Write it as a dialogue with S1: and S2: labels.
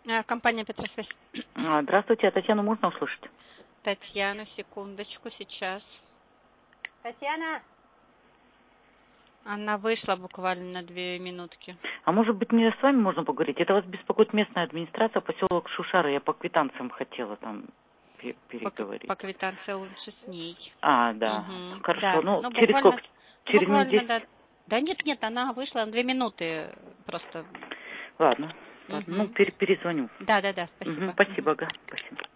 S1: Компания Петросвязь.
S2: Здравствуйте, а Татьяну можно услышать?
S1: Татьяну, секундочку, сейчас. Татьяна! Она вышла буквально на 2 минутки.
S2: А может быть, мне с вами можно поговорить? Это вас беспокоит местная администрация, поселок Шушары. Я по квитанциям хотела там переговорить.
S1: По квитанции лучше с ней.
S2: Да,
S1: Угу.
S2: хорошо.
S1: Да.
S2: Ну, через
S1: Буквально,
S2: сколько? Через минут 10?
S1: да. Да нет, она вышла на 2 минуты просто.
S2: Ладно. Ну, перезвоню.
S1: Да, спасибо.
S2: Спасибо, ага, спасибо.